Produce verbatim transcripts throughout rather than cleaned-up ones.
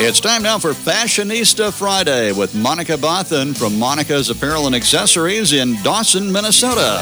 It's time now for Fashionista Friday with Monica Bothan from Monica's Apparel and Accessories in Dawson, Minnesota.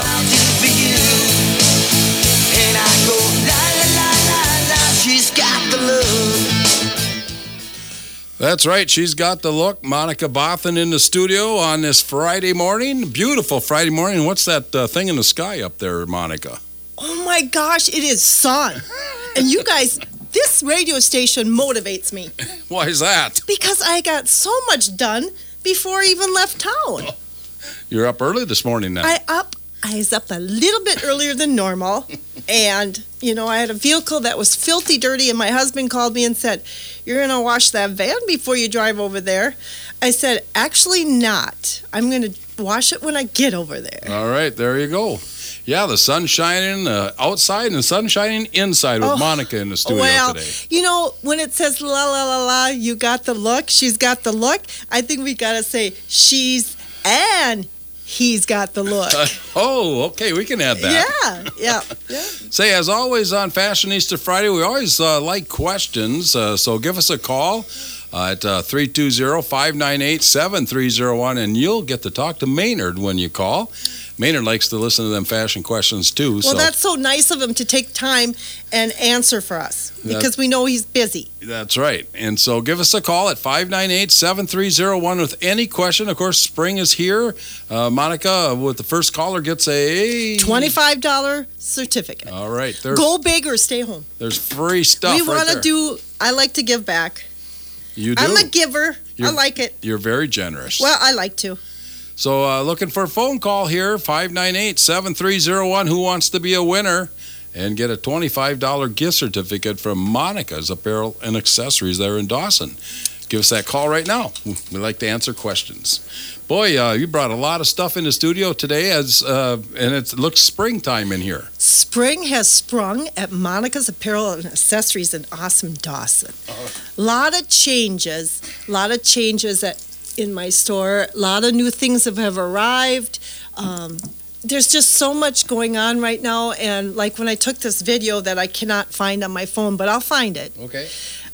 That's right. She's got the look. Monica Bothan in the studio on this Friday morning. Beautiful Friday morning. What's that uh, thing in the sky up there, Monica? Oh, my gosh. It is sun. And you guys, this radio station motivates me. Why is that? Because I got so much done before I even left town. You're up early this morning now. I up. I was up a little bit earlier than normal. And, you know, I had a vehicle that was filthy dirty, and my husband called me and said, "You're going to wash that van before you drive over there." I said, "Actually not. I'm going to wash it when I get over there." All right, there you go. Yeah, the sun's shining uh, outside and the sun's shining inside with oh, Monica in the studio well, today. You know, when it says la la la la, you got the look, she's got the look, I think we got to say she's and he's got the look. Uh, oh, okay, we can add that. Yeah, yeah, yeah. Say, as always on Fashionista Friday, we always uh, like questions, uh, so give us a call uh, at uh, three two zero, five nine eight, seven three zero one, and you'll get to talk to Maynard when you call. Maynard likes to listen to them fashion questions, too. Well, so. that's so nice of him to take time and answer for us, because that's, we know he's busy. That's right. And so give us a call at five nine eight, seven three zero one with any question. Of course, spring is here. Uh, Monica, with the first caller, gets a twenty-five dollars certificate. All right. Go big or stay home. There's free stuff We right want to there. do, I like to give back. You do? I'm a giver. You're, I like it. You're very generous. Well, I like to. So uh, looking for a phone call here, five nine eight, seven three zero one. Who wants to be a winner and get a twenty-five dollars gift certificate from Monica's Apparel and Accessories there in Dawson? Give us that call right now. We like to answer questions. Boy, uh, you brought a lot of stuff in the studio today, as uh, and it looks springtime in here. Spring has sprung at Monica's Apparel and Accessories in awesome Dawson. A uh-huh. lot of changes, a lot of changes at in my store. A lot of new things have, have arrived. Um, there's just so much going on right now, and like when I took this video that I cannot find on my phone, but I'll find it. Okay.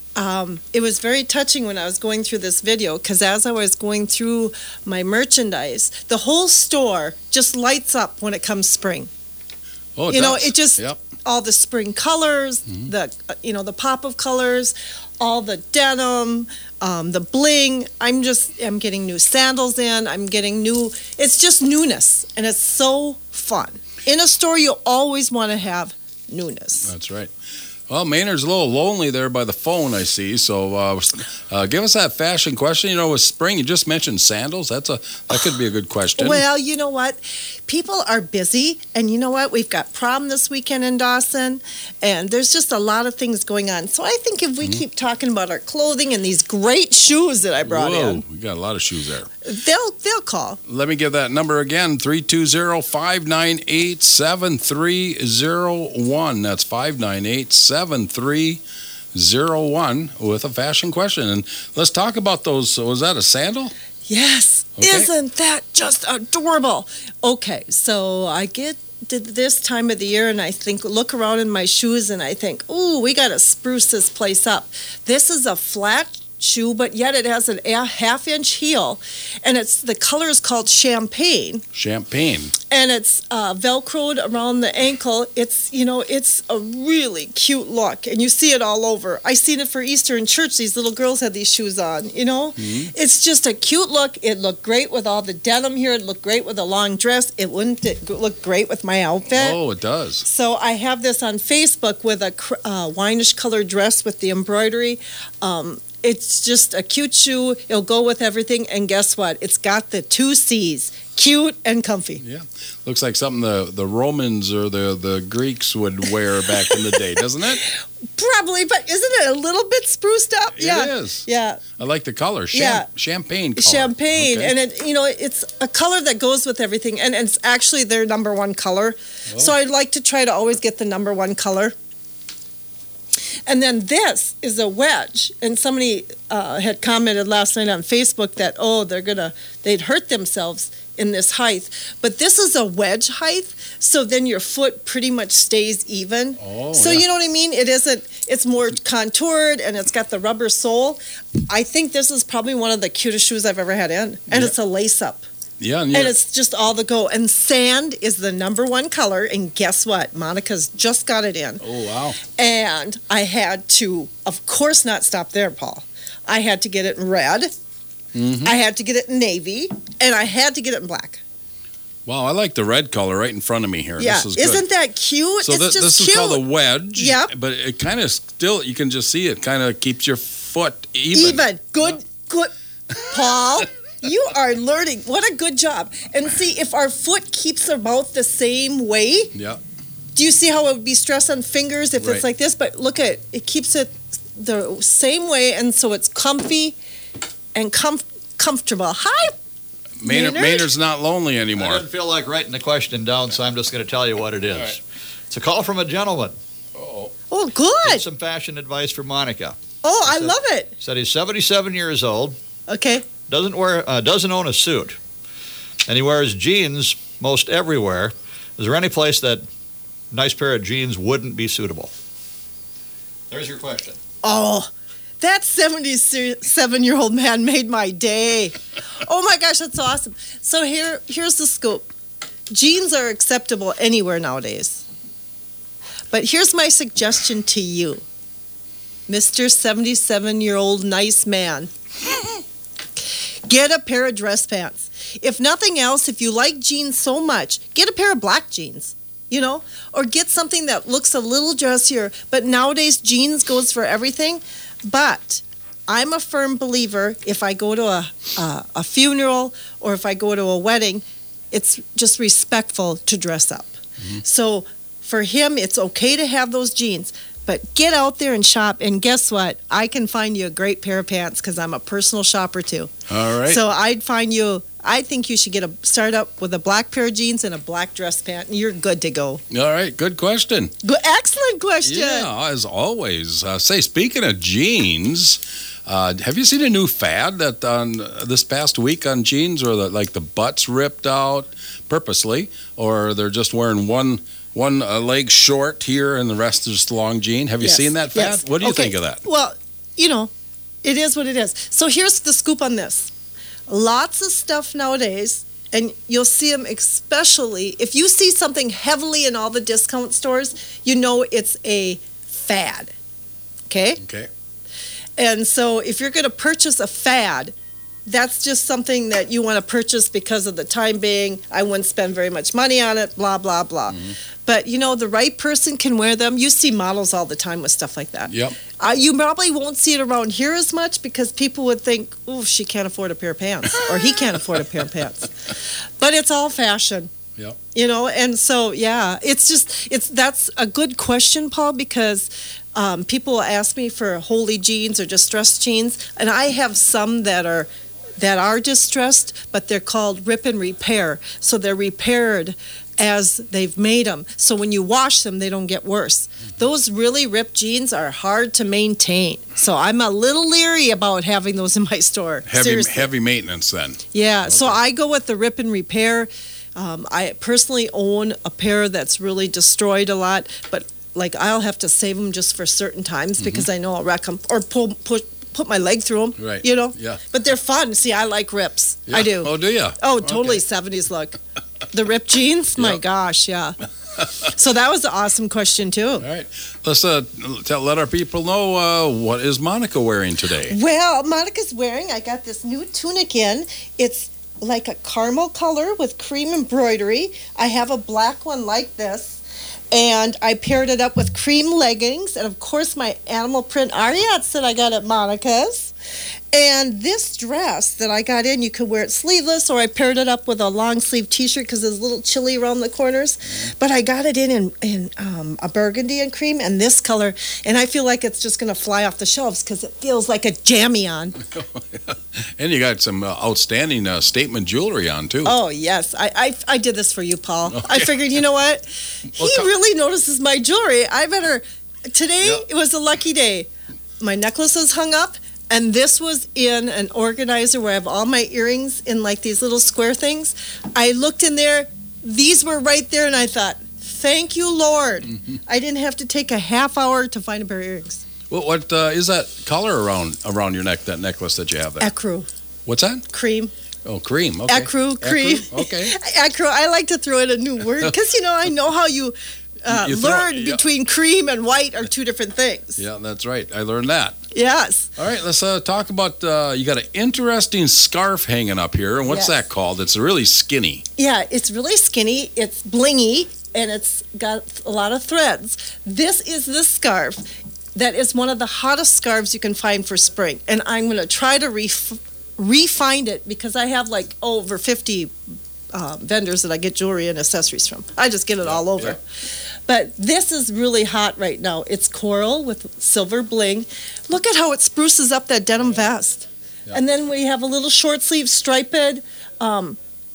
Um, it was very touching when I was going through this video, because as I was going through my merchandise, the whole store just lights up when it comes spring. Oh, it you know, does. it just Yep. all the spring colors, mm-hmm. the uh, you know the pop of colors, all the denim, um, the bling. I'm just I'm getting new sandals in. I'm getting new. It's just newness, and it's so fun. In a store, you always want to have newness. That's right. Well, Maynard's a little lonely there by the phone, I see. So uh, uh, give us that fashion question. You know, with spring, you just mentioned sandals. That's a That could be a good question. Well, you know what? People are busy, and you know what? We've got prom this weekend in Dawson, and there's just a lot of things going on. So I think if we mm-hmm. keep talking about our clothing and these great shoes that I brought Whoa, in. we got a lot of shoes there. They'll, they'll call. Let me give that number again, three two zero, five nine eight, seven three zero one. That's five nine eight, seven three zero one with a fashion question. And let's talk about those. Was that a sandal? Yes. Okay. Isn't that just adorable? Okay, so I get to this time of the year and I think, look around in my shoes and I think, ooh, we got to spruce this place up. This is a flat shoe, but yet it has an a half inch heel, and it's the color is called champagne. Champagne. And it's uh, velcroed around the ankle. It's, you know, it's a really cute look, and you see it all over. I seen it for Easter in church. These little girls had these shoes on, you know. Mm-hmm. It's just a cute look. It looked great with all the denim here. It looked great with a long dress. It wouldn't it look great with my outfit? Oh, it does. So I have this on Facebook with a uh, wineish colored dress with the embroidery. Um, It's just a cute shoe. It'll go with everything. And guess what? It's got the two C's. Cute and comfy. Yeah. Looks like something the, the Romans or the, the Greeks would wear back in the day, doesn't it? Probably, but isn't it a little bit spruced up? It yeah. is. Yeah. I like the color. Cham- yeah. Champagne color. Champagne. Okay. And, it, you know, it's a color that goes with everything. And it's actually their number one color. Oh. So I'd like to try to always get the number one color. And then this is a wedge, and somebody uh, had commented last night on Facebook that, oh, they're gonna, they'd hurt themselves in this height, but this is a wedge height, so then your foot pretty much stays even. Oh, so yeah. you know what I mean? It isn't, it's more contoured and it's got the rubber sole. I think this is probably one of the cutest shoes I've ever had in. And Yeah. it's a lace up. Yeah, and, And it's just all the go. And sand is the number one color. And guess what? Monica's just got it in. oh wow. And I had to, of course, not stop there, Paul. I had to get it in red. Mm-hmm. I had to get it in navy. And I had to get it in black. Wow, I like the red color right in front of me here. Yeah. This is good. Isn't that cute? So it's this, just this cute. is called a wedge. Yep. But it kind of still, you can just see it kind of keeps your foot even. Even. Good, good. Paul, you are learning. What a good job. And see, if our foot keeps about the same way, Yeah. do you see how it would be stress on fingers if Right. it's like this? But look at it, keeps it the same way, and so it's comfy and com- comfortable. Hi, Maynard, Maynard? Maynard's not lonely I anymore. didn't feel like writing the question down, so I'm just going to tell you what it is. All right. It's a call from a gentleman. Oh, oh, Need good. some fashion advice for Monica. Oh, I Said- love it. Said he's seventy-seven years old, Okay. doesn't wear, uh, doesn't own a suit, and he wears jeans most everywhere. Is there any place that a nice pair of jeans wouldn't be suitable? There's your question. Oh, that seventy-seven-year-old man made my day. Oh my gosh, that's awesome. So here, here's the scoop. Jeans are acceptable anywhere nowadays. But here's my suggestion to you, Mister seventy-seven-year-old nice man. Get a pair of dress pants. If nothing else, if you like jeans so much, get a pair of black jeans. You know, or get something that looks a little dressier. But nowadays, jeans goes for everything. But I'm a firm believer, if I go to a, a, a funeral or if I go to a wedding, it's just respectful to dress up. Mm-hmm. So for him, it's okay to have those jeans. But get out there and shop. And guess what? I can find you a great pair of pants because I'm a personal shopper too. all right. So I'd find you, I think you should get a start up with a black pair of jeans and a black dress pant, and you're good to go. all right, good question. Good, excellent question. Yeah, as always. Uh, say, speaking of jeans, uh, have you seen a new fad that on uh, this past week on jeans, where the, like the butts ripped out purposely, or they're just wearing one one uh, leg short here and the rest is just long jean? Have you Yes, seen that fad? yes. What do you Okay. think of that? Well, you know, it is what it is. So here's the scoop on this. Lots of stuff nowadays, and you'll see them especially, if you see something heavily in all the discount stores, you know it's a fad. Okay? Okay. And so if you're going to purchase a fad, that's just something that you want to purchase because of the time being. I wouldn't spend very much money on it, blah, blah, blah. Mm-hmm. But, you know, the right person can wear them. You see models all the time with stuff like that. Yep. Uh, you probably won't see it around here as much because people would think, oh, she can't afford a pair of pants or he can't afford a pair of pants. But it's all fashion. Yep. You know, and so, yeah, it's just, it's that's a good question, Paul, because um, people will ask me for holy jeans or distressed jeans, and I have some that are that are distressed, but they're called rip and repair. So they're repaired as they've made them. So when you wash them, they don't get worse. Those really ripped jeans are hard to maintain. So I'm a little leery about having those in my store. Heavy, Seriously. heavy maintenance then. Yeah, so Okay. I go with the rip and repair. Um, I personally own a pair that's really destroyed a lot, but like I'll have to save them just for certain times because I know I'll wreck them or pull, put, put my leg through them, Right. you know? Yeah. But they're fun. See, I like rips. I Yeah. do. Oh, do you? Oh, totally Okay. seventies look. The ripped jeans? My Yep. gosh, yeah. So that was an awesome question, too. All right. Let's uh, tell, let our people know uh, what is Monica wearing today. Well, Monica's wearing, I got this new tunic in. It's like a caramel color with cream embroidery. I have a black one like this. And I paired it up with cream leggings. And, of course, my animal print Ariats that I got at Monica's. And this dress that I got in, you could wear it sleeveless, or I paired it up with a long sleeve T-shirt because it's a little chilly around the corners. But I got it in in, in um, a burgundy and cream and this color, and I feel like it's just going to fly off the shelves because it feels like a jammy-on. And you got some uh, outstanding uh, statement jewelry on, too. Oh, yes. I, I, I did this for you, Paul. I Okay. figured, you know what? He Well, come- really notices my jewelry. I better... Today, Yep. it was a lucky day. My necklace was hung up. And this was in an organizer where I have all my earrings in like these little square things. I looked in there. These were right there, and I thought, thank you, Lord. Mm-hmm. I didn't have to take a half hour to find a pair of earrings. Well, what uh, is that color around around your neck, that necklace that you have there? Ecru. What's that? Cream. Oh, cream. Okay. Ecru, cream. Ecru? Okay. Ecru. I like to throw in a new word because, you know, I know how you, uh, You throw- learn yeah. between cream and white are two different things. Yeah, that's right. I learned that. Yes. All right, let's uh, talk about, uh, you got an interesting scarf hanging up here. And what's Yes. that called? It's really skinny. Yeah, it's really skinny. It's blingy, and it's got a lot of threads. This is the scarf that is one of the hottest scarves you can find for spring. And I'm going to try to ref- re-find it because I have like over fifty uh, vendors that I get jewelry and accessories from. I just get it all over. yeah. But this is really hot right now. It's coral with silver bling. Look at how it spruces up that denim vest. Yeah. And then we have a little short sleeve striped um,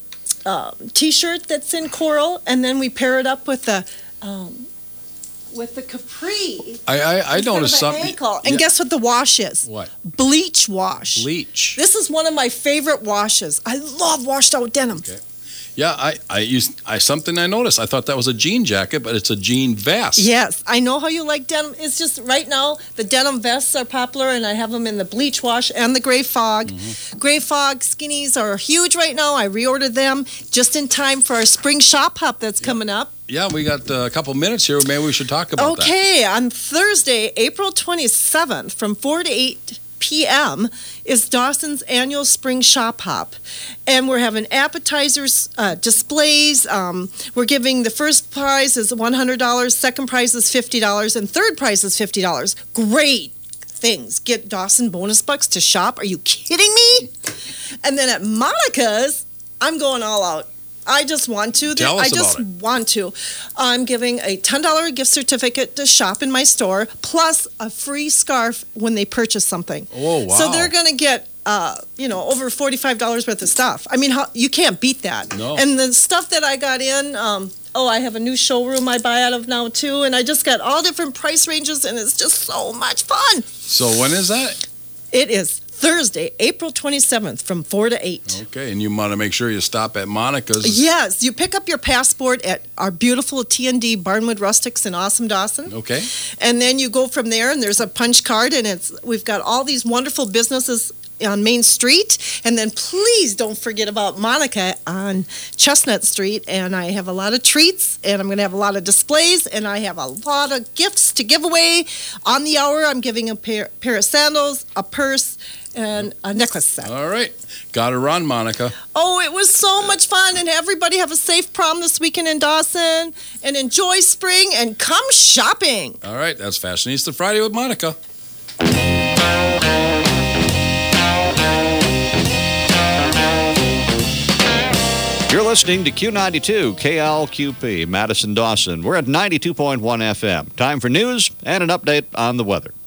uh, t-shirt that's in coral, and then we pair it up with the um, with the capri. I I, I instead noticed of an something. ankle. And Yeah. guess what the wash is? What? Bleach wash. Bleach. This is one of my favorite washes. I love washed out denim. Okay. Yeah, I, I used I something I noticed. I thought that was a jean jacket, but it's a jean vest. Yes, I know how you like denim. It's just right now the denim vests are popular, and I have them in the bleach wash and the gray fog. Mm-hmm. Gray fog skinnies are huge right now. I reordered them just in time for our spring shop hop that's coming up. Yeah, we got uh, a couple minutes here. Maybe we should talk about that. Okay, on Thursday, April twenty-seventh, from four to eight p.m. is Dawson's annual spring shop hop. And we're having appetizers, uh, displays. Um, we're giving the first prize is one hundred dollars, second prize is fifty dollars, and third prize is fifty dollars. Great things. Get Dawson bonus bucks to shop. Are you kidding me? And then at Monica's, I'm going all out. I just want to. Tell us I just about it. want to. I'm giving a ten dollars gift certificate to shop in my store, plus a free scarf when they purchase something. Oh, wow. So they're going to get, uh, you know, over forty-five dollars worth of stuff. I mean, how, you can't beat that. No. And the stuff that I got in, um, oh, I have a new showroom I buy out of now, too. And I just got all different price ranges, and it's just so much fun. So when is that? It is Thursday, April twenty-seventh, from four to eight. Okay, and you want to make sure you stop at Monica's. Yes, you pick up your passport at our beautiful T and D Barnwood Rustics in Awesome Dawson. Okay. And then you go from there, and there's a punch card, and it's we've got all these wonderful businesses on Main Street. And then please don't forget about Monica on Chestnut Street. And I have a lot of treats, and I'm going to have a lot of displays, and I have a lot of gifts to give away. On the hour, I'm giving a pair, pair of sandals, a purse, and a necklace set. All right. Got to run, Monica. Oh, it was so much fun, and everybody have a safe prom this weekend in Dawson, and enjoy spring, and come shopping. All right, that's Fashionista Friday with Monica. You're listening to Q ninety-two K L Q P, Madison Dawson. We're at ninety-two point one F M. Time for news and an update on the weather.